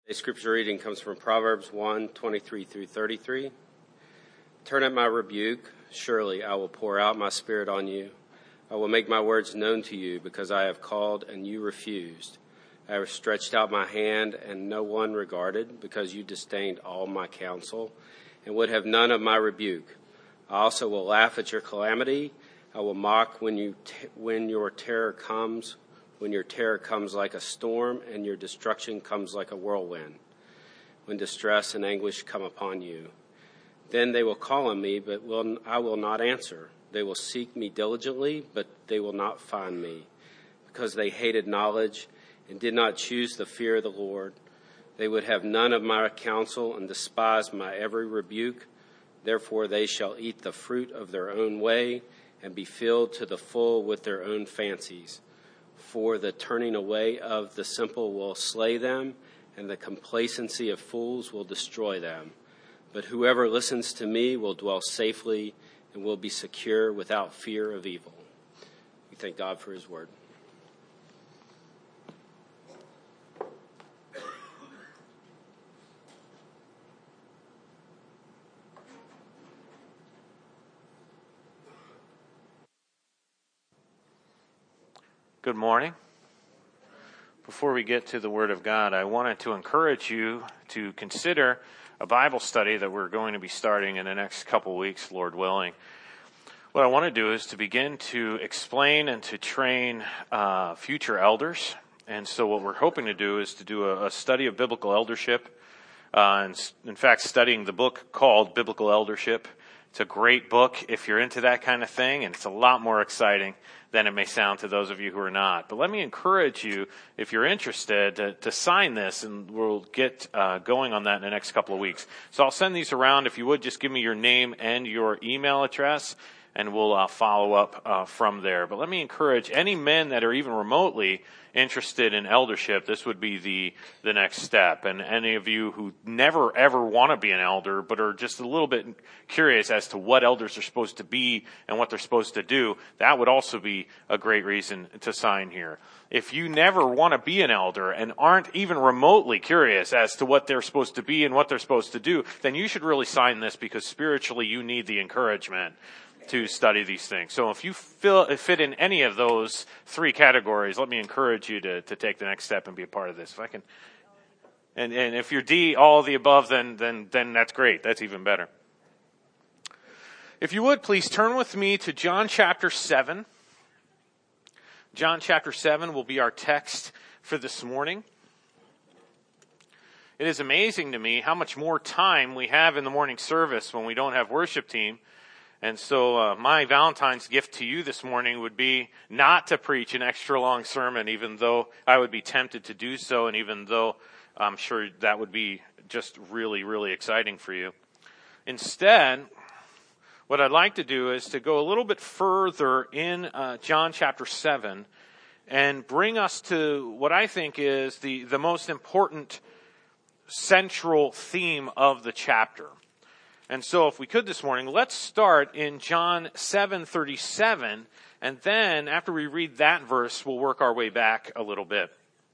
Today's scripture reading comes from Proverbs 1:23 through 33. Turn at my rebuke, surely I will pour out my spirit on you. I will make my words known to you, because I have called and you refused. I have stretched out my hand and no one regarded, because you disdained all my counsel and would have none of my rebuke. I also will laugh at your calamity. I will mock when your terror comes. When your terror comes like a storm and your destruction comes like a whirlwind, when distress and anguish come upon you. Then they will call on me, but I will not answer. They will seek me diligently, but they will not find me, because they hated knowledge and did not choose the fear of the Lord. They would have none of my counsel and despised my every rebuke. Therefore they shall eat the fruit of their own way and be filled to the full with their own fancies. For the turning away of the simple will slay them, and the complacency of fools will destroy them. But whoever listens to me will dwell safely and will be secure without fear of evil. We thank God for his word. Good morning. Before we get to the Word of God, I wanted to encourage you to consider a Bible study that we're going to be starting in the next couple weeks, Lord willing. What I want to do is to begin to explain and to train future elders. And so what we're hoping to do is to do a study of biblical eldership. And in fact, studying the book called Biblical Eldership. It's a great book if you're into that kind of thing, and it's a lot more exciting than it may sound to those of you who are not. But let me encourage you, if you're interested, to sign this, and we'll get going on that in the next couple of weeks. So I'll send these around. If you would, just give me your name and your email address, and we'll follow up from there. But let me encourage any men that are even remotely interested in eldership, this would be the next step. And any of you who never ever want to be an elder, but are just a little bit curious as to what elders are supposed to be and what they're supposed to do, that would also be a great reason to sign here. If you never want to be an elder and aren't even remotely curious as to what they're supposed to be and what they're supposed to do, then you should really sign this, because spiritually you need the encouragement to study these things. So if you fit in any of those three categories, let me encourage you to take the next step and be a part of this. If I can, and if you're D, all of the above, then that's great. That's even better. If you would, please turn with me to John chapter 7. John chapter 7 will be our text for this morning. It is amazing to me how much more time we have in the morning service when we don't have worship team. And so my Valentine's gift to you this morning would be not to preach an extra long sermon, even though I would be tempted to do so, and even though I'm sure that would be just really, really exciting for you. Instead, what I'd like to do is to go a little bit further in John chapter 7 and bring us to what I think is the most important central theme of the chapter. And so if we could this morning, let's start in John 7:37, and then after we read that verse, we'll work our way back a little bit.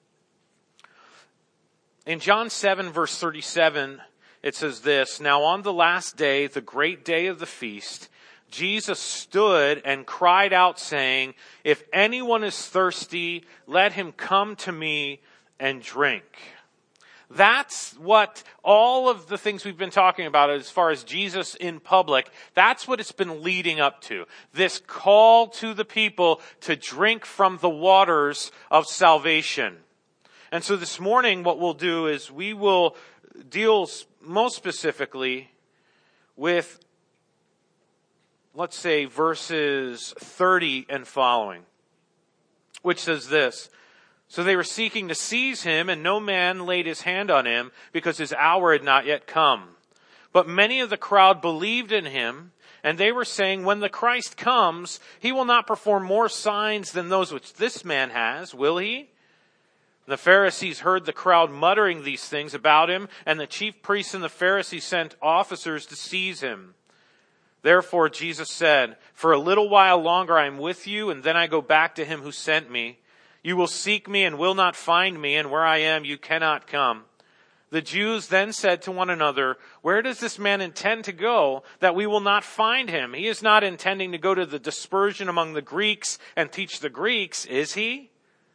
In John 7 verse 37, it says this: "Now on the last day, the great day of the feast, Jesus stood and cried out, saying, 'If anyone is thirsty, let him come to me and drink.'" That's what all of the things we've been talking about as far as Jesus in public, that's what it's been leading up to. This call to the people to drink from the waters of salvation. And so this morning what we'll do is we will deal most specifically with, let's say, verses 30 and following, which says this: "So they were seeking to seize him, and no man laid his hand on him, because his hour had not yet come. But many of the crowd believed in him, and they were saying, 'When the Christ comes, he will not perform more signs than those which this man has, will he?' The Pharisees heard the crowd muttering these things about him, and the chief priests and the Pharisees sent officers to seize him. Therefore Jesus said, 'For a little while longer I am with you, and then I go back to him who sent me. You will seek me and will not find me, and where I am you cannot come.' The Jews then said to one another, "Where does this man intend to go that we will not find him? He is not intending to go to the dispersion among the Greeks and teach the Greeks, is he?"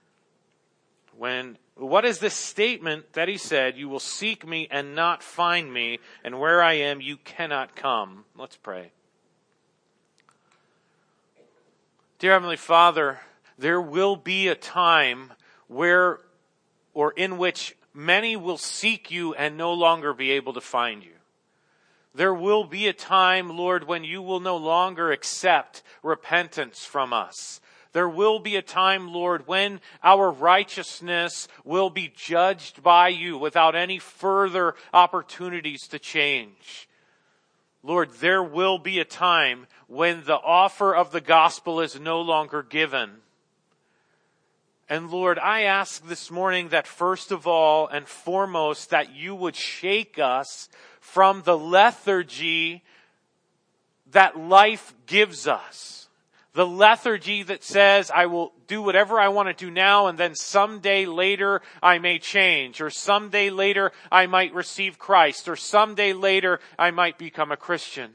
What is this statement that he said, "You will seek me and not find me, and where I am you cannot come"? Let's pray. Dear Heavenly Father, there will be a time in which many will seek you and no longer be able to find you. There will be a time, Lord, when you will no longer accept repentance from us. There will be a time, Lord, when our righteousness will be judged by you without any further opportunities to change. Lord, there will be a time when the offer of the gospel is no longer given. And Lord, I ask this morning that first of all and foremost that you would shake us from the lethargy that life gives us. The lethargy that says, I will do whatever I want to do now and then someday later I may change, or someday later I might receive Christ, or someday later I might become a Christian.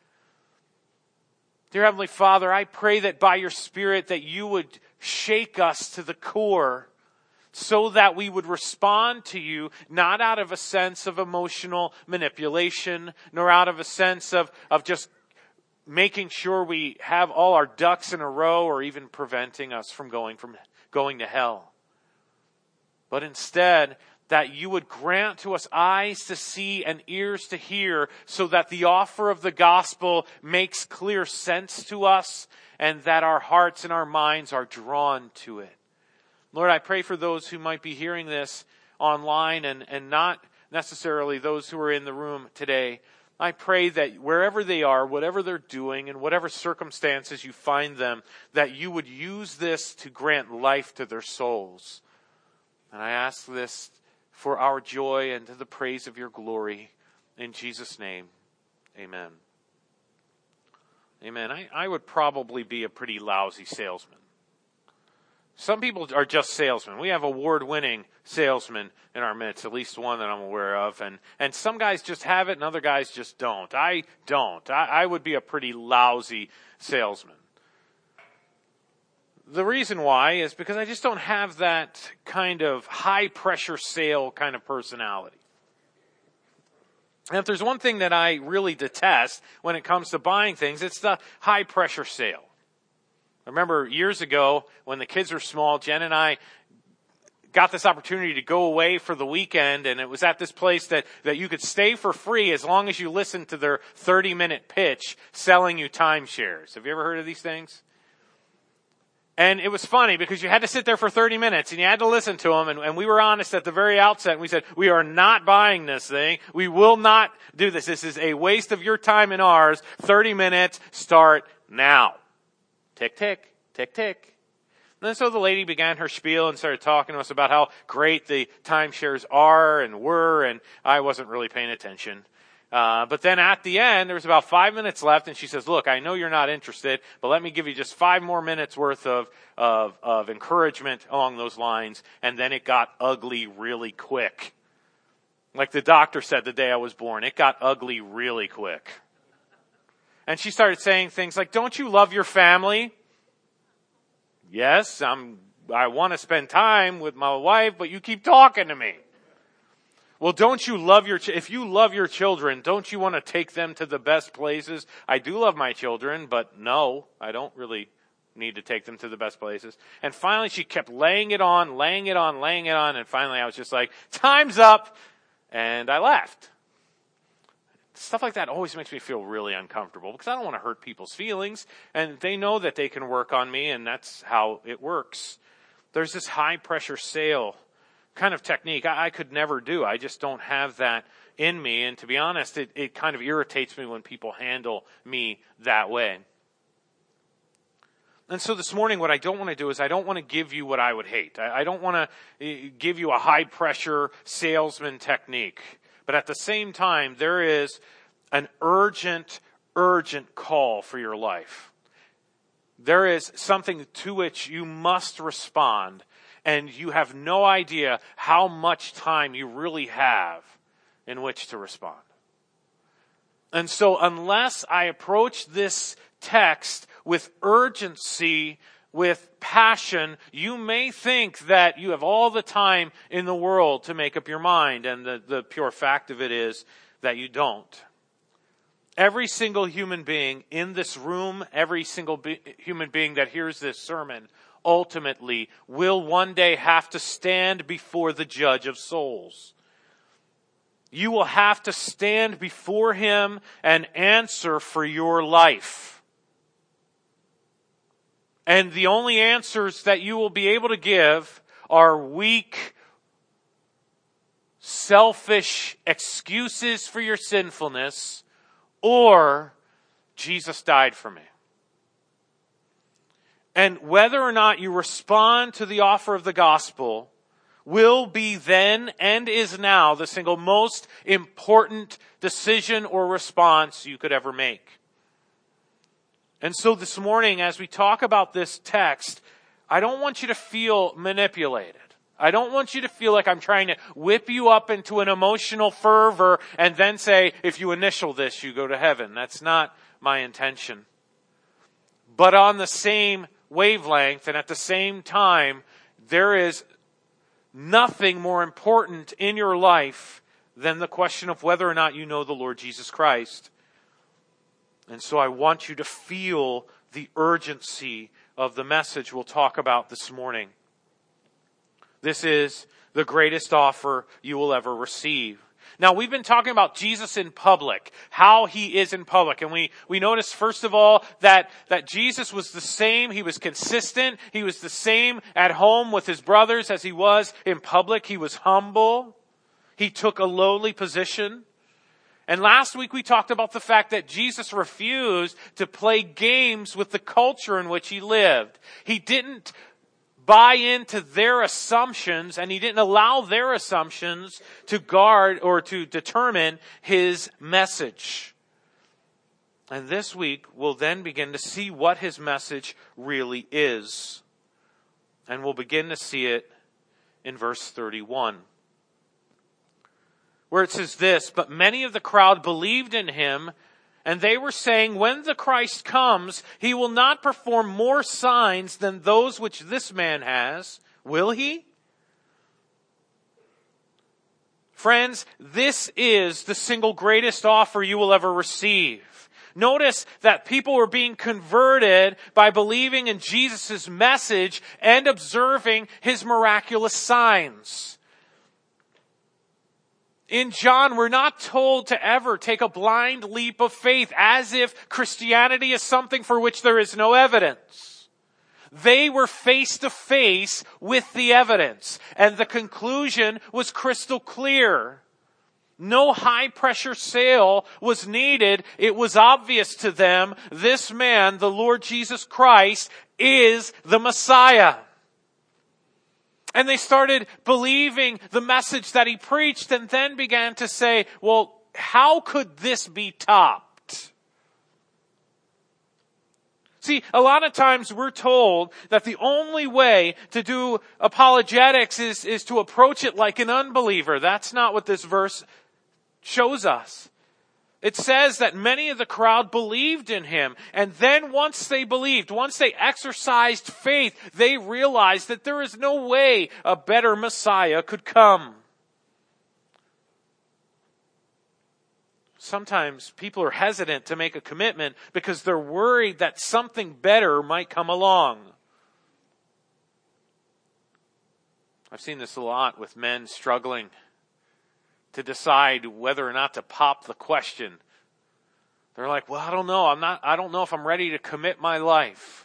Dear Heavenly Father, I pray that by your Spirit that you would shake us to the core so that we would respond to you not out of a sense of emotional manipulation, nor out of a sense of just making sure we have all our ducks in a row, or even preventing us from going to hell. But instead, that you would grant to us eyes to see and ears to hear, so that the offer of the gospel makes clear sense to us, and that our hearts and our minds are drawn to it. Lord, I pray for those who might be hearing this online and not necessarily those who are in the room today. I pray that wherever they are, whatever they're doing, and whatever circumstances you find them, that you would use this to grant life to their souls. And I ask this for our joy and to the praise of your glory. In Jesus' name, amen. Amen. I would probably be a pretty lousy salesman. Some people are just salesmen. We have award-winning salesmen in our midst, at least one that I'm aware of. And some guys just have it and other guys just don't. I don't. I would be a pretty lousy salesman. The reason why is because I just don't have that kind of high-pressure sale kind of personality. And if there's one thing that I really detest when it comes to buying things, it's the high-pressure sale. I remember years ago when the kids were small, Jen and I got this opportunity to go away for the weekend, and it was at this place that you could stay for free as long as you listened to their 30-minute pitch selling you timeshares. Have you ever heard of these things? And it was funny because you had to sit there for 30 minutes and you had to listen to them. And we were honest at the very outset. And we said, we are not buying this thing. We will not do this. This is a waste of your time and ours. 30 minutes, start now. Tick, tick, tick, tick. And so the lady began her spiel and started talking to us about how great the timeshares are and were. And I wasn't really paying attention. But then at the end, there was about 5 minutes left, and she says, "Look, I know you're not interested, but let me give you just 5 more minutes worth of encouragement along those lines." And then it got ugly really quick. Like the doctor said the day I was born, it got ugly really quick. And she started saying things like, "Don't you love your family?" "Yes, I want to spend time with my wife, but you keep talking to me." "Well, don't you love if you love your children, don't you want to take them to the best places?" "I do love my children, but no, I don't really need to take them to the best places." And finally she kept laying it on, and finally I was just like, "Time's up," and I left. Stuff like that always makes me feel really uncomfortable because I don't want to hurt people's feelings, and they know that they can work on me, and that's how it works. There's this high pressure sale kind of technique I could never do. I just don't have that in me. And to be honest, it kind of irritates me when people handle me that way. And so this morning, what I don't want to do is I don't want to give you what I would hate. I don't want to give you a high pressure salesman technique. But at the same time, there is an urgent call for your life. There is something to which you must respond. and you have no idea how much time you really have in which to respond. And so unless I approach this text with urgency, with passion, you may think that you have all the time in the world to make up your mind, and the pure fact of it is that you don't. Every single human being in this room, every single human being that hears this sermon, ultimately will one day have to stand before the judge of souls. You will have to stand before him and answer for your life. And the only answers that you will be able to give are weak, selfish excuses for your sinfulness, or Jesus died for me. And whether or not you respond to the offer of the gospel will be then and is now the single most important decision or response you could ever make. And so this morning, as we talk about this text, I don't want you to feel manipulated. I don't want you to feel like I'm trying to whip you up into an emotional fervor and then say, if you initial this, you go to heaven. That's not my intention. But on the same wavelength and at the same time, there is nothing more important in your life than the question of whether or not you know the Lord Jesus Christ. And so I want you to feel the urgency of the message we'll talk about this morning. This is the greatest offer you will ever receive. Now, we've been talking about Jesus in public, how he is in public. And we noticed, first of all, that Jesus was the same. He was consistent. He was the same at home with his brothers as he was in public. He was humble. He took a lowly position. And last week we talked about the fact that Jesus refused to play games with the culture in which he lived. He didn't buy into their assumptions, and he didn't allow their assumptions to guard or to determine his message. And this week we'll then begin to see what his message really is. And we'll begin to see it in verse 31. Where it says this, "But many of the crowd believed in him, and they were saying, when the Christ comes, he will not perform more signs than those which this man has. Will he?" Friends, this is the single greatest offer you will ever receive. Notice that people were being converted by believing in Jesus' message and observing his miraculous signs. In John, we're not told to ever take a blind leap of faith as if Christianity is something for which there is no evidence. They were face to face with the evidence, and the conclusion was crystal clear. No high pressure sale was needed. It was obvious to them, this man, the Lord Jesus Christ, is the Messiah. And they started believing the message that he preached and then began to say, well, how could this be topped? See, a lot of times we're told that the only way to do apologetics is to approach it like an unbeliever. That's not what this verse shows us. It says that many of the crowd believed in him. And then once they believed, once they exercised faith, they realized that there is no way a better Messiah could come. Sometimes people are hesitant to make a commitment because they're worried that something better might come along. I've seen this a lot with men struggling to decide whether or not to pop the question. They're like, well, I don't know. I don't know if I'm ready to commit my life.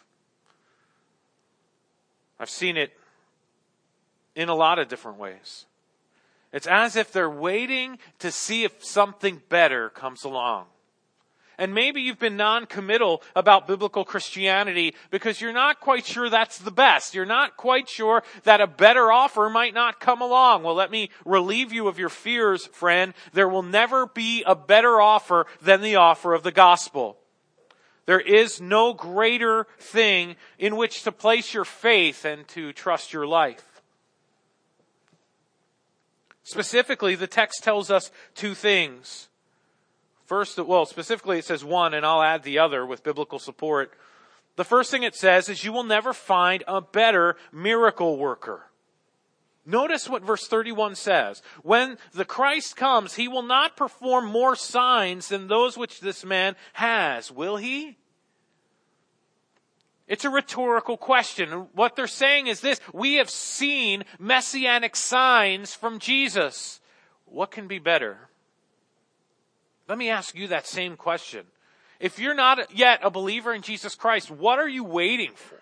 I've seen it in a lot of different ways. It's as if they're waiting to see if something better comes along. And maybe you've been non-committal about biblical Christianity because you're not quite sure that's the best. You're not quite sure that a better offer might not come along. Well, let me relieve you of your fears, friend. There will never be a better offer than the offer of the gospel. There is no greater thing in which to place your faith and to trust your life. Specifically, the text tells us two things. First, specifically it says one, and I'll add the other with biblical support. The first thing it says is you will never find a better miracle worker. Notice what verse 31 says. When the Christ comes, he will not perform more signs than those which this man has, will he? It's a rhetorical question. What they're saying is this: we have seen messianic signs from Jesus. What can be better? Let me ask you that same question. If you're not yet a believer in Jesus Christ, what are you waiting for?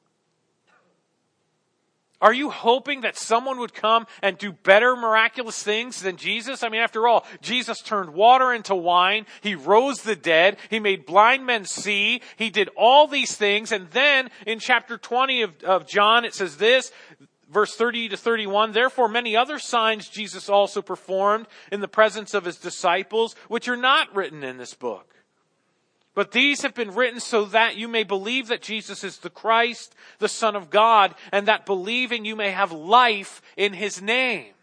Are you hoping that someone would come and do better miraculous things than Jesus? I mean, after all, Jesus turned water into wine. He rose the dead. He made blind men see. He did all these things. And then in chapter 20 of John, it says this, verse 30 to 31, therefore many other signs Jesus also performed in the presence of his disciples, which are not written in this book. But these have been written so that you may believe that Jesus is the Christ, the Son of God, and that believing you may have life in his name.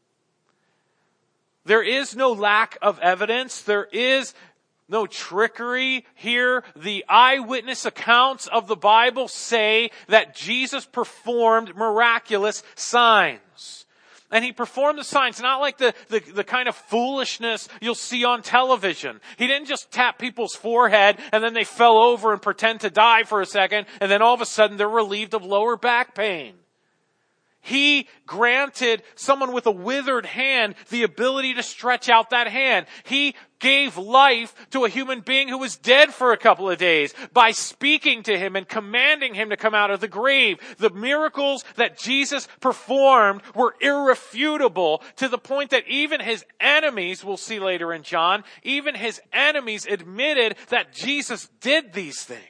There is no lack of evidence. There is no trickery here. The eyewitness accounts of the Bible say that Jesus performed miraculous signs. And he performed the signs, not like the kind of foolishness you'll see on television. He didn't just tap people's forehead and then they fell over and pretend to die for a second and then all of a sudden they're relieved of lower back pain. He granted someone with a withered hand the ability to stretch out that hand. He gave life to a human being who was dead for a couple of days by speaking to him and commanding him to come out of the grave. The miracles that Jesus performed were irrefutable to the point that even his enemies, we'll see later in John, even his enemies admitted that Jesus did these things.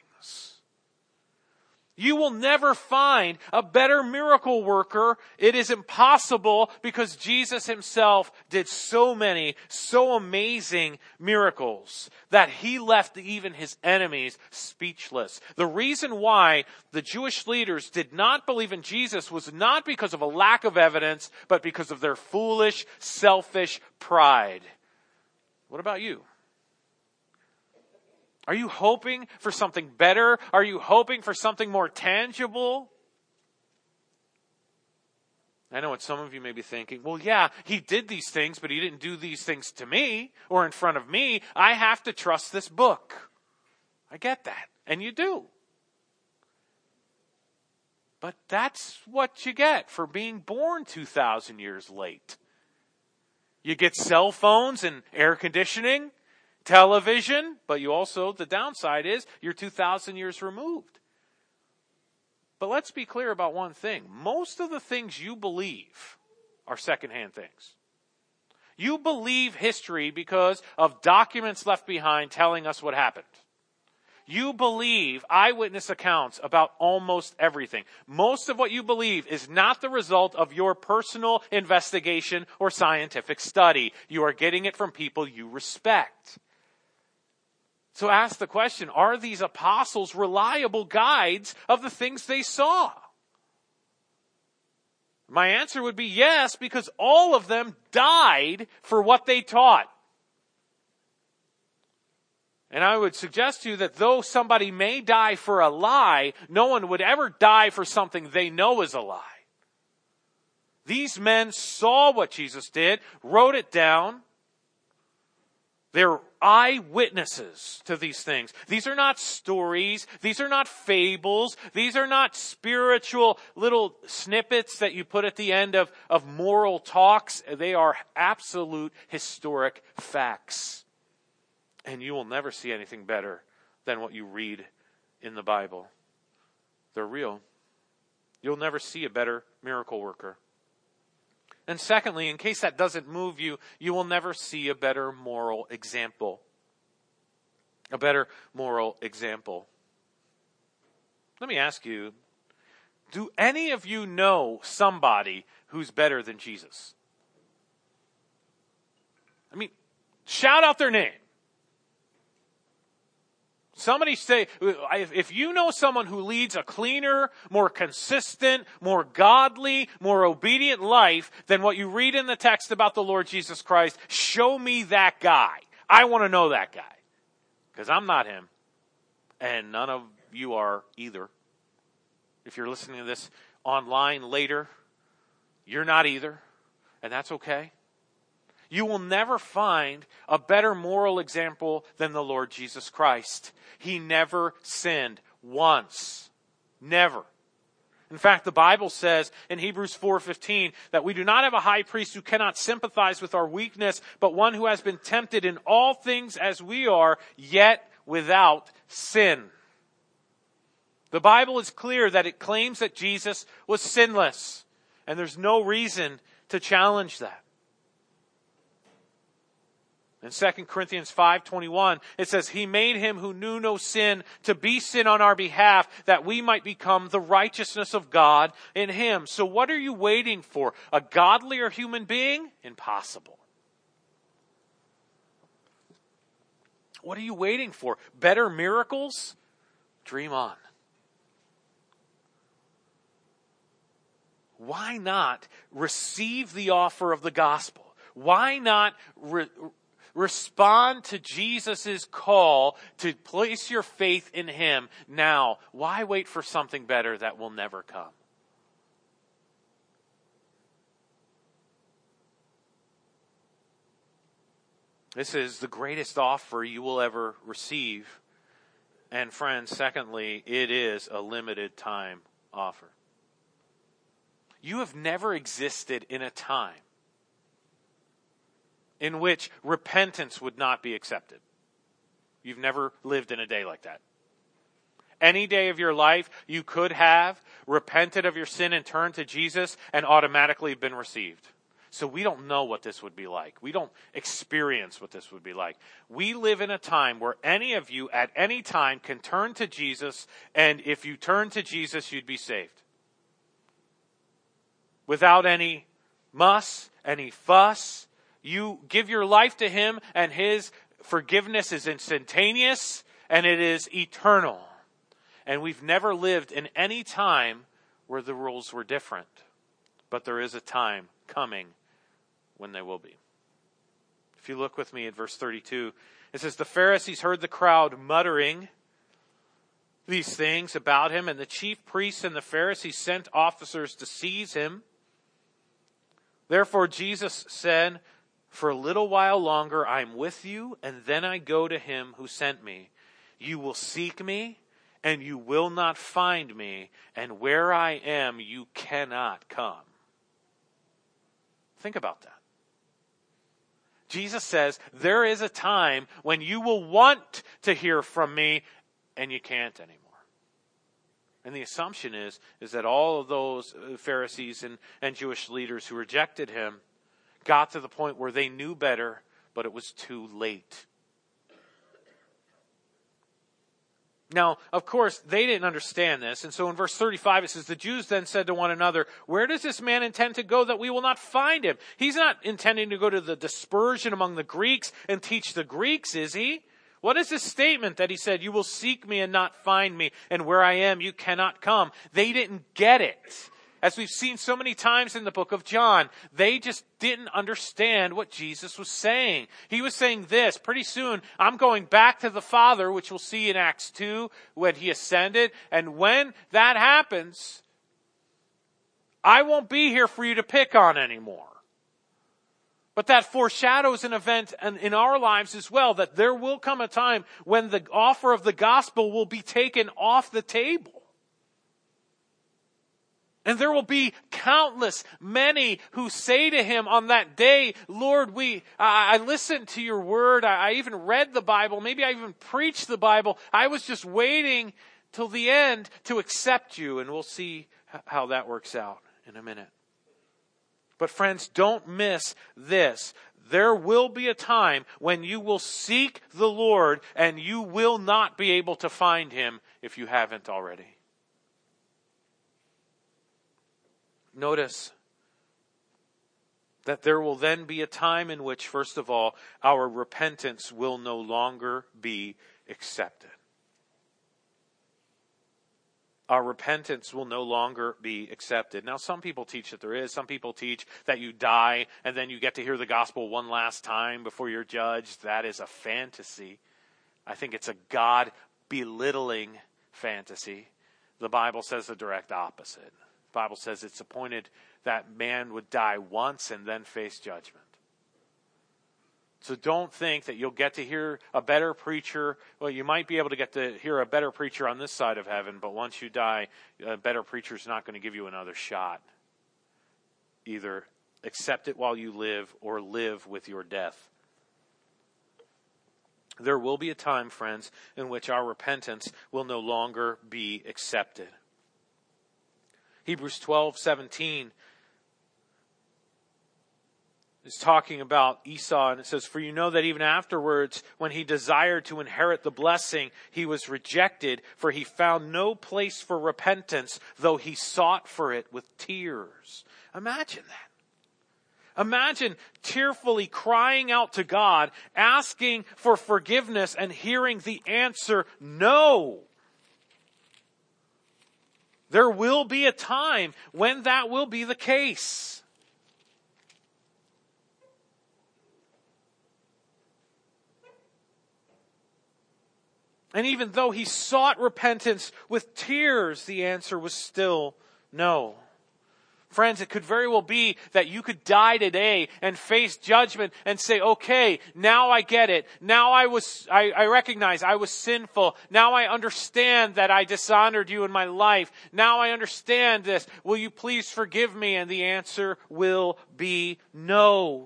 You will never find a better miracle worker. It is impossible because Jesus himself did so many, so amazing miracles that he left even his enemies speechless. The reason why the Jewish leaders did not believe in Jesus was not because of a lack of evidence, but because of their foolish, selfish pride. What about you? Are you hoping for something better? Are you hoping for something more tangible? I know what some of you may be thinking. Well, yeah, he did these things, but he didn't do these things to me or in front of me. I have to trust this book. I get that. And you do. But that's what you get for being born 2,000 years late. You get cell phones and air conditioning, television, but you also, the downside is, you're 2,000 years removed. But let's be clear about one thing. Most of the things you believe are secondhand things. You believe history because of documents left behind telling us what happened. You believe eyewitness accounts about almost everything. Most of what you believe is not the result of your personal investigation or scientific study. You are getting it from people you respect. So ask the question, are these apostles reliable guides of the things they saw? My answer would be yes, because all of them died for what they taught. And I would suggest to you that though somebody may die for a lie, no one would ever die for something they know is a lie. These men saw what Jesus did, wrote it down. They're eyewitnesses to these things. These are not stories. These are not fables. These are not spiritual little snippets that you put at the end of moral talks. They are absolute historic facts. And you will never see anything better than what you read in the Bible. They're real. You'll never see a better miracle worker. And secondly, in case that doesn't move you, you will never see a better moral example. A better moral example. Let me ask you, do any of you know somebody who's better than Jesus? I mean, shout out their name. Somebody say, if you know someone who leads a cleaner, more consistent, more godly, more obedient life than what you read in the text about the Lord Jesus Christ, show me that guy. I want to know that guy. Because I'm not him. And none of you are either. If you're listening to this online later, you're not either. And that's okay. You will never find a better moral example than the Lord Jesus Christ. He never sinned once. Never. In fact, the Bible says in Hebrews 4:15 that we do not have a high priest who cannot sympathize with our weakness, but one who has been tempted in all things as we are, yet without sin. The Bible is clear that it claims that Jesus was sinless, and there's no reason to challenge that. In 2 Corinthians 5:21, it says, He made him who knew no sin to be sin on our behalf, that we might become the righteousness of God in him. So what are you waiting for? A godlier human being? Impossible. What are you waiting for? Better miracles? Dream on. Why not receive the offer of the gospel? Why not respond to Jesus' call to place your faith in him now? Why wait for something better that will never come? This is the greatest offer you will ever receive. And friends, secondly, it is a limited time offer. You have never existed in a time in which repentance would not be accepted. You've never lived in a day like that. Any day of your life, you could have repented of your sin and turned to Jesus and automatically been received. So we don't know what this would be like. We don't experience what this would be like. We live in a time where any of you at any time can turn to Jesus, and if you turn to Jesus, you'd be saved. Without any muss, any fuss. You give your life to him, and his forgiveness is instantaneous, and it is eternal. And we've never lived in any time where the rules were different. But there is a time coming when they will be. If you look with me at verse 32, it says, The Pharisees heard the crowd muttering these things about him, and the chief priests and the Pharisees sent officers to seize him. Therefore Jesus said, For a little while longer I am with you, and then I go to him who sent me. You will seek me, and you will not find me, and where I am you cannot come. Think about that. Jesus says, there is a time when you will want to hear from me, and you can't anymore. And the assumption is that all of those Pharisees and Jewish leaders who rejected him got to the point where they knew better, but it was too late. Now, of course, they didn't understand this. And so in verse 35, it says, The Jews then said to one another, Where does this man intend to go that we will not find him? He's not intending to go to the dispersion among the Greeks and teach the Greeks, is he? What is this statement that he said, You will seek me and not find me, and where I am you cannot come? They didn't get it. As we've seen so many times in the book of John, they just didn't understand what Jesus was saying. He was saying this, pretty soon, I'm going back to the Father, which we'll see in Acts 2, when he ascended. And when that happens, I won't be here for you to pick on anymore. But that foreshadows an event in our lives as well, that there will come a time when the offer of the gospel will be taken off the table. And there will be countless, many who say to him on that day, Lord, I listened to your word. I even read the Bible. Maybe I even preached the Bible. I was just waiting till the end to accept you. And we'll see how that works out in a minute. But friends, don't miss this. There will be a time when you will seek the Lord and you will not be able to find him if you haven't already. Notice that there will then be a time in which, first of all, our repentance will no longer be accepted. our repentance will no longer be accepted. Now, some people teach that there is. Some people teach that you die and then you get to hear the gospel one last time before you're judged. That is a fantasy. I think it's a God-belittling fantasy. The Bible says the direct opposite. The Bible says it's appointed that man would die once and then face judgment. So don't think that you'll get to hear a better preacher. Well, you might be able to get to hear a better preacher on this side of heaven, but once you die, a better preacher's not going to give you another shot. Either accept it while you live or live with your death. There will be a time, friends, in which our repentance will no longer be accepted. Hebrews 12:17 is talking about Esau, and it says, "For you know that even afterwards, when he desired to inherit the blessing, he was rejected, for he found no place for repentance, though he sought for it with tears." Imagine that. Imagine tearfully crying out to God, asking for forgiveness, and hearing the answer, no. There will be a time when that will be the case. And even though he sought repentance with tears, the answer was still no. Friends, it could very well be that you could die today and face judgment and say, okay, now I get it. Now I recognize I was sinful. Now I understand that I dishonored you in my life. Now I understand this. Will you please forgive me? And the answer will be no.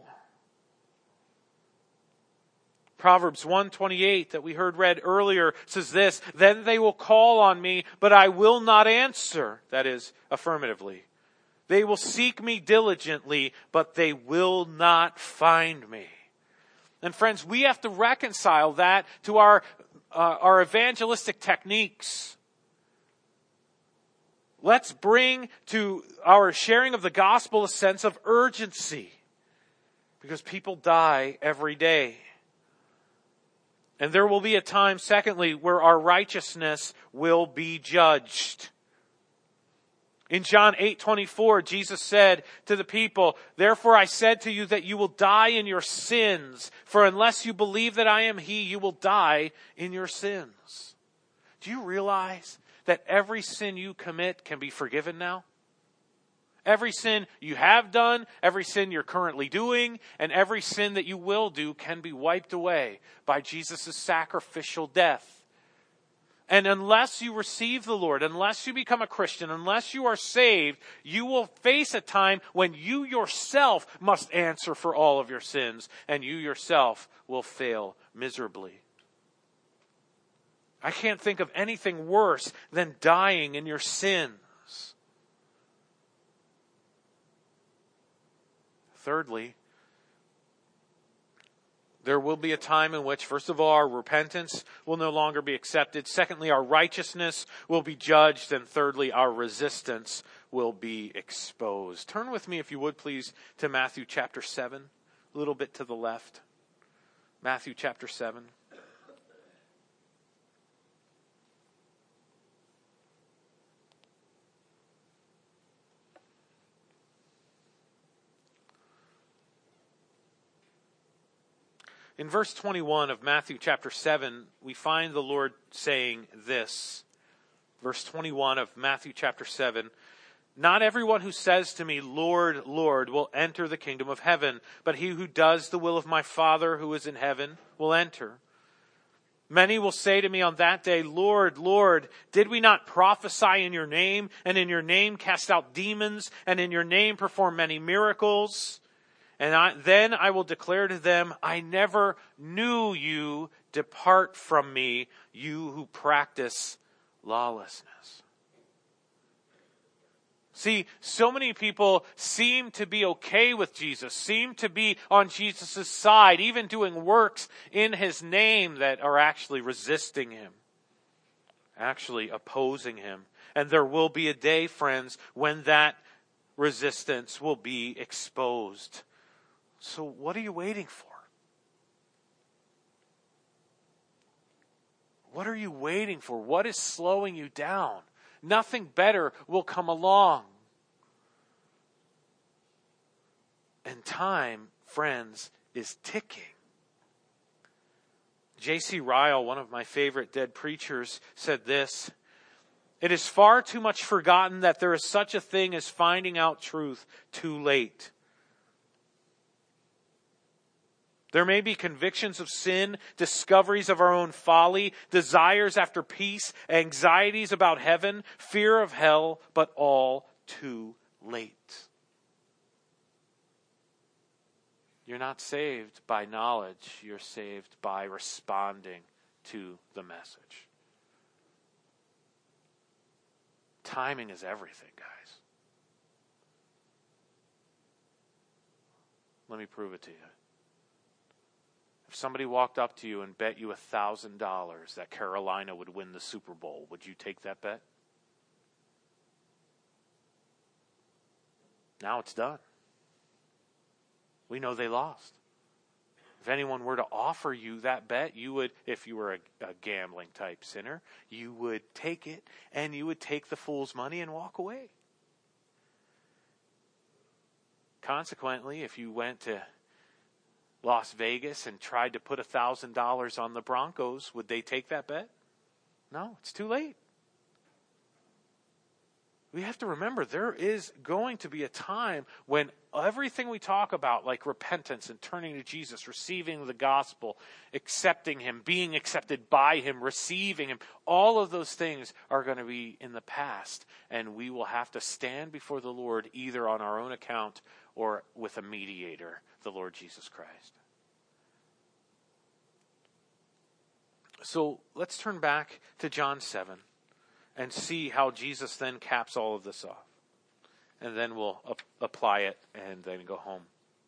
Proverbs 1:28 that we heard read earlier says this, "Then they will call on me, but I will not answer." That is, affirmatively. "They will seek me diligently, but they will not find me." And friends, we have to reconcile that to our evangelistic techniques. Let's bring to our sharing of the gospel a sense of urgency, because people die every day. And there will be a time, secondly, where our righteousness will be judged. In John 8:24, Jesus said to the people, "Therefore I said to you that you will die in your sins, for unless you believe that I am He, you will die in your sins." Do you realize that every sin you commit can be forgiven now? Every sin you have done, every sin you're currently doing, and every sin that you will do can be wiped away by Jesus' sacrificial death. And unless you receive the Lord, unless you become a Christian, unless you are saved, you will face a time when you yourself must answer for all of your sins, and you yourself will fail miserably. I can't think of anything worse than dying in your sins. Thirdly, there will be a time in which, first of all, our repentance will no longer be accepted. Secondly, our righteousness will be judged. And thirdly, our resistance will be exposed. Turn with me, if you would, please, to Matthew chapter 7, a little bit to the left. Matthew chapter 7. In verse 21 of Matthew chapter 7, we find the Lord saying this. Verse 21 of Matthew chapter 7, "Not everyone who says to me, 'Lord, Lord,' will enter the kingdom of heaven, but he who does the will of my Father who is in heaven will enter. Many will say to me on that day, 'Lord, Lord, did we not prophesy in your name, and in your name cast out demons, and in your name perform many miracles?' And then I will declare to them, 'I never knew you. Depart from me, you who practice lawlessness.'" See, so many people seem to be okay with Jesus, seem to be on Jesus' side, even doing works in His name that are actually resisting Him, actually opposing Him. And there will be a day, friends, when that resistance will be exposed. So what are you waiting for? What are you waiting for? What is slowing you down? nothing better will come along. And time, friends, is ticking. J.C. Ryle, one of my favorite dead preachers, said this: "It is far too much forgotten that there is such a thing as finding out truth too late. There may be convictions of sin, discoveries of our own folly, desires after peace, anxieties about heaven, fear of hell, but all too late." You're not saved by knowledge. You're saved by responding to the message. Timing is everything, guys. Let me prove it to you. If somebody walked up to you and bet you $1,000 that Carolina would win the Super Bowl, would you take that bet? Now it's done. We know they lost. If anyone were to offer you that bet, you would, if you were a gambling type sinner, you would take it and you would take the fool's money and walk away. Consequently, if you went to Las Vegas and tried to put $1,000 on the Broncos, would they take that bet? No, it's too late. We have to remember there is going to be a time when everything we talk about, like repentance and turning to Jesus, receiving the gospel, accepting Him, being accepted by Him, receiving Him, all of those things are going to be in the past. And we will have to stand before the Lord either on our own account or with a mediator, the Lord Jesus Christ. So let's turn back to John 7. And see how Jesus then caps all of this off. And then we'll apply it and then go home.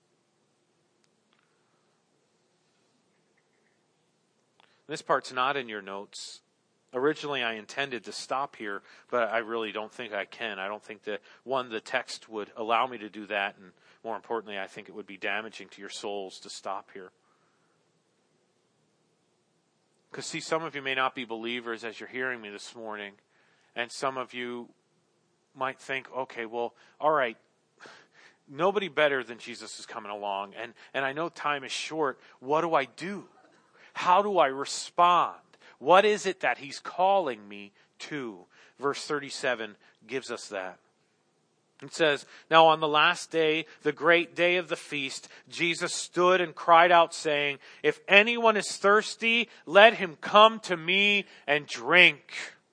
This part's not in your notes. Originally I intended to stop here, but I really don't think I can. I don't think that, one, the text would allow me to do that. And more importantly, I think it would be damaging to your souls to stop here. Because see, some of you may not be believers as you're hearing me this morning. And some of you might think, okay, well, all right, nobody better than Jesus is coming along. And I know time is short. What do I do? How do I respond? What is it that He's calling me to? Verse 37 gives us that. It says, "Now on the last day, the great day of the feast, Jesus stood and cried out, saying, 'If anyone is thirsty, let him come to me and drink.'"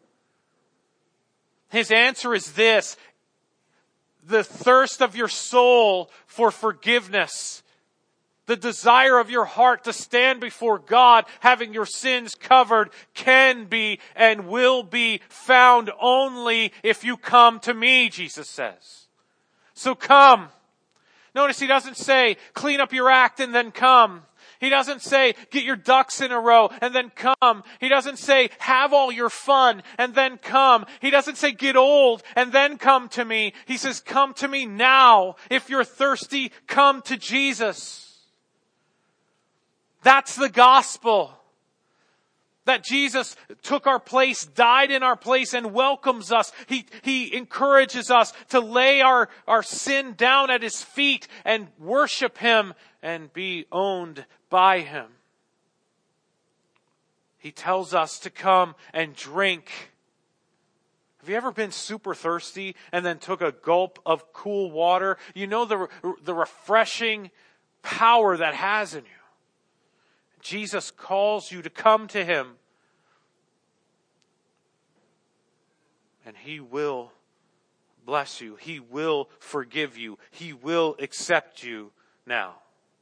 His answer is this: the thirst of your soul for forgiveness, the desire of your heart to stand before God, having your sins covered, can be and will be found only if you come to me, Jesus says. So come. Notice He doesn't say, clean up your act and then come. He doesn't say, get your ducks in a row and then come. He doesn't say, have all your fun and then come. He doesn't say, get old and then come to me. He says, come to me now. If you're thirsty, come to Jesus. That's the gospel. That Jesus took our place, died in our place, and welcomes us. He encourages us to lay our sin down at His feet and worship Him and be owned by Him. He tells us to come and drink. Have you ever been super thirsty and then took a gulp of cool water? You know the refreshing power that has in you. Jesus calls you to come to Him. And He will bless you. He will forgive you. He will accept you now.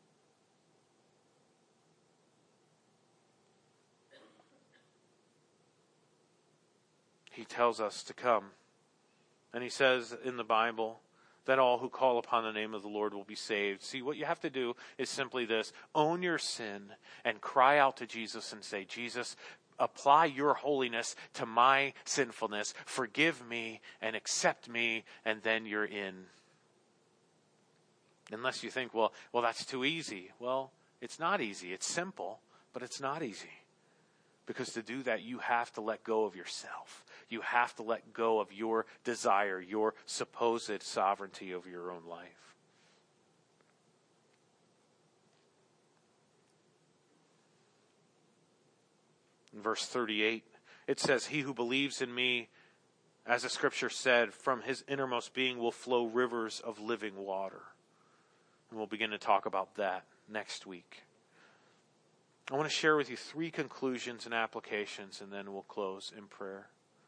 He tells us to come. And He says in the Bible that all who call upon the name of the Lord will be saved. See, what you have to do is simply this: own your sin and cry out to Jesus and say, Jesus, apply your holiness to my sinfulness. Forgive me and accept me, and then you're in. Unless you think, well, that's too easy. Well, it's not easy. It's simple, but it's not easy. Because to do that, you have to let go of yourself. You have to let go of your desire, your supposed sovereignty over your own life. In verse 38, it says, "He who believes in me, as the scripture said, from his innermost being will flow rivers of living water." And we'll begin to talk about that next week. I want to share with you 3 conclusions and applications, and then we'll close in prayer.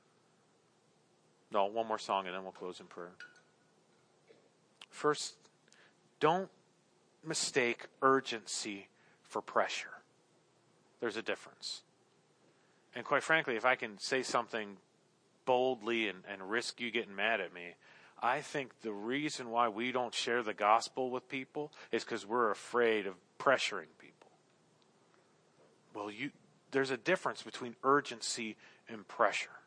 No, one more song, and then we'll close in prayer. First, don't mistake urgency for pressure. There's a difference. And quite frankly, if I can say something boldly and risk you getting mad at me, I think the reason why we don't share the gospel with people is because we're afraid of pressuring people. Well, there's a difference between urgency and pressure.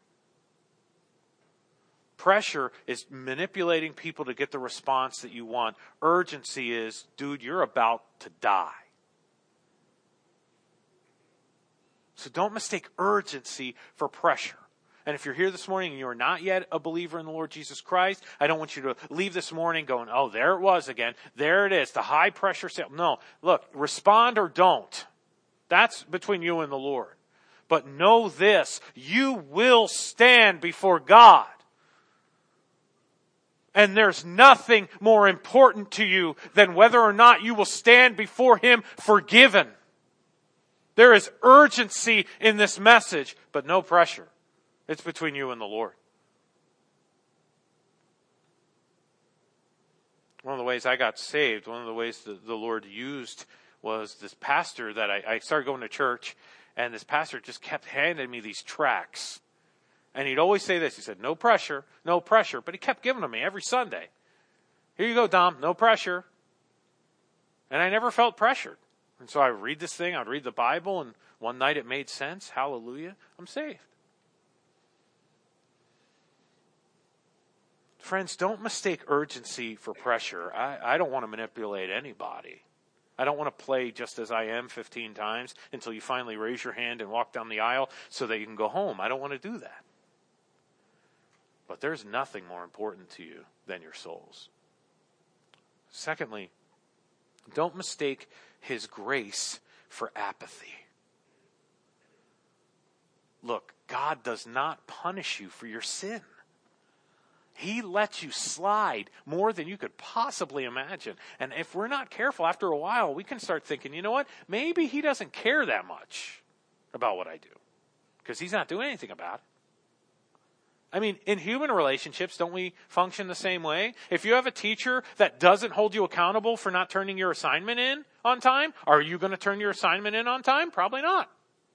Pressure is manipulating people to get the response that you want. Urgency is, dude, you're about to die. So don't mistake urgency for pressure. And if you're here this morning and you're not yet a believer in the Lord Jesus Christ, I don't want you to leave this morning going, oh, there it was again. There it is, the high pressure sale. No, look, respond or don't. That's between you and the Lord. But know this, you will stand before God. And there's nothing more important to you than whether or not you will stand before Him forgiven. There is urgency in this message, but no pressure. It's between you and the Lord. One of the ways I got saved, one of the ways the Lord used was this pastor that I started going to church, and this pastor just kept handing me these tracts. And he'd always say this. He said, no pressure, no pressure. But he kept giving them to me every Sunday. Here you go, Dom, no pressure. And I never felt pressured. And so I would read this thing, I would read the Bible, and one night it made sense. Hallelujah, I'm saved. Friends, don't mistake urgency for pressure. I don't want to manipulate anybody. I don't want to play just as I am 15 times until you finally raise your hand and walk down the aisle so that you can go home. I don't want to do that. But there's nothing more important to you than your souls. Secondly, don't mistake His grace for apathy. Look, God does not punish you for your sin. He lets you slide more than you could possibly imagine. And if we're not careful, after a while, we can start thinking, you know what? Maybe He doesn't care that much about what I do, because He's not doing anything about it. I mean, in human relationships, don't we function the same way? If you have a teacher that doesn't hold you accountable for not turning your assignment in on time, are you going to turn your assignment in on time? Probably not.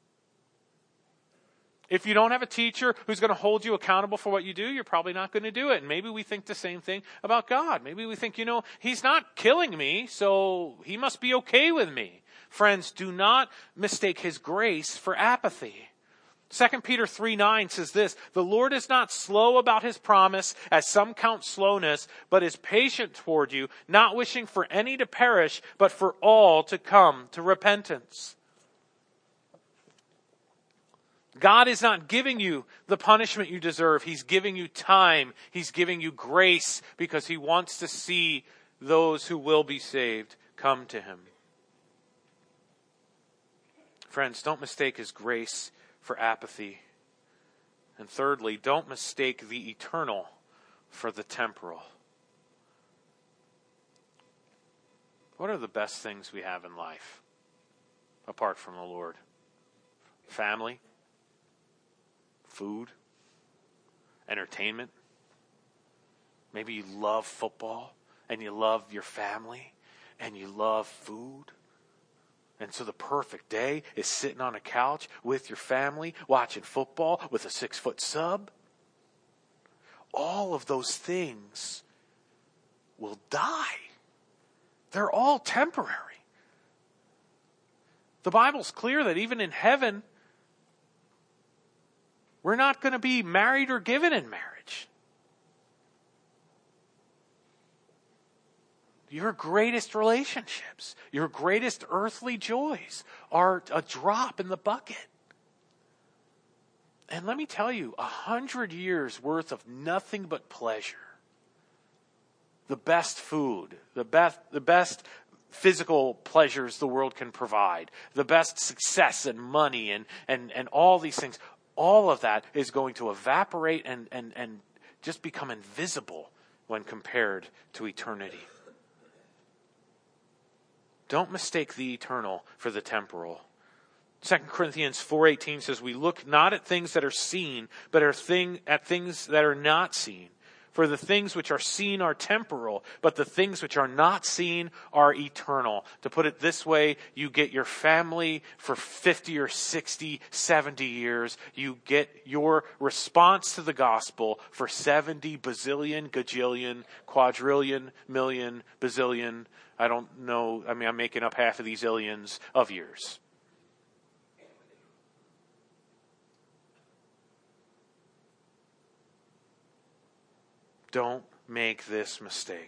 If you don't have a teacher who's going to hold you accountable for what you do, you're probably not going to do it. And maybe we think the same thing about God. Maybe we think, He's not killing me, so He must be okay with me. Friends, do not mistake His grace for apathy. 2 Peter 3:9 says this, "The Lord is not slow about His promise, as some count slowness, but is patient toward you, not wishing for any to perish, but for all to come to repentance." God is not giving you the punishment you deserve. He's giving you time. He's giving you grace because He wants to see those who will be saved come to Him. Friends, don't mistake His grace for apathy. And thirdly, don't mistake the eternal for the temporal. What are the best things we have in life apart from the Lord? Family, food, entertainment. Maybe you love football and you love your family and you love food. And so the perfect day is sitting on a couch with your family, watching football with a 6-foot sub. All of those things will die. They're all temporary. The Bible's clear that even in heaven, we're not going to be married or given in marriage. Your greatest relationships, your greatest earthly joys are a drop in the bucket. And let me tell you, 100 years worth of nothing but pleasure. The best food, the best physical pleasures the world can provide, the best success and money and all these things, all of that is going to evaporate and just become invisible when compared to eternity. Don't mistake the eternal for the temporal. 2 Corinthians 4:18 says, we look not at things that are seen, but at things that are not seen. For the things which are seen are temporal, but the things which are not seen are eternal. To put it this way, you get your family for 50 or 60, 70 years. You get your response to the gospel for 70 bazillion, gajillion, quadrillion, million, bazillion. I don't know. I mean, I'm making up half of these illions of years. Don't make this mistake.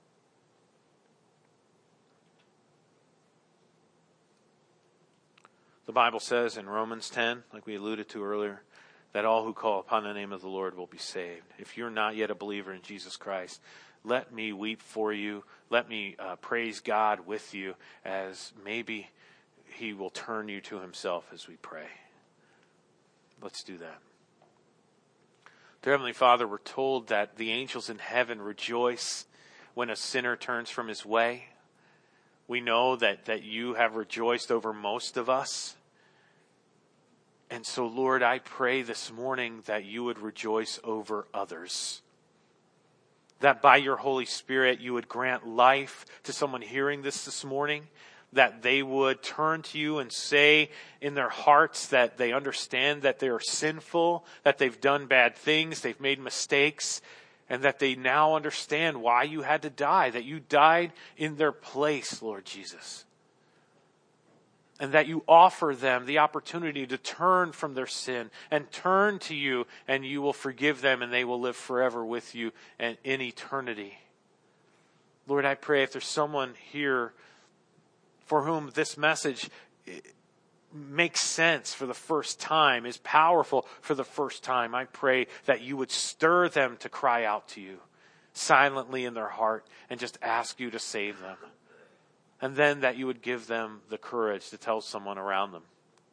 The Bible says in Romans 10, like we alluded to earlier, that all who call upon the name of the Lord will be saved. If you're not yet a believer in Jesus Christ, let me weep for you. Let me praise God with you, as maybe He will turn you to Himself as we pray. Let's do that. Dear Heavenly Father, we're told that the angels in heaven rejoice when a sinner turns from his way. We know that you have rejoiced over most of us. And so, Lord, I pray this morning that you would rejoice over others. That by your Holy Spirit you would grant life to someone hearing this morning. That they would turn to you and say in their hearts that they understand that they are sinful, that they've done bad things, they've made mistakes, and that they now understand why you had to die, that you died in their place, Lord Jesus. And that you offer them the opportunity to turn from their sin and turn to you, and you will forgive them and they will live forever with you and in eternity. Lord, I pray if there's someone here for whom this message makes sense for the first time, is powerful for the first time, I pray that you would stir them to cry out to you silently in their heart and just ask you to save them. And then that you would give them the courage to tell someone around them.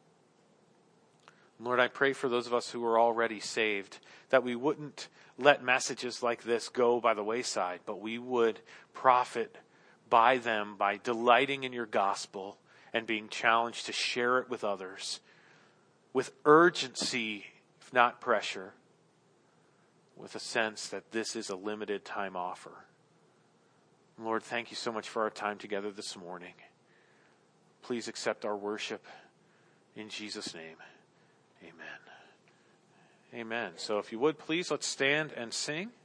Lord, I pray for those of us who are already saved, that we wouldn't let messages like this go by the wayside, but we would profit by them by delighting in your gospel and being challenged to share it with others with urgency, if not pressure, with a sense that this is a limited time offer. Lord, thank you so much for our time together this morning. Please accept our worship in Jesus' name. Amen. Amen. So if you would, please, let's stand and sing.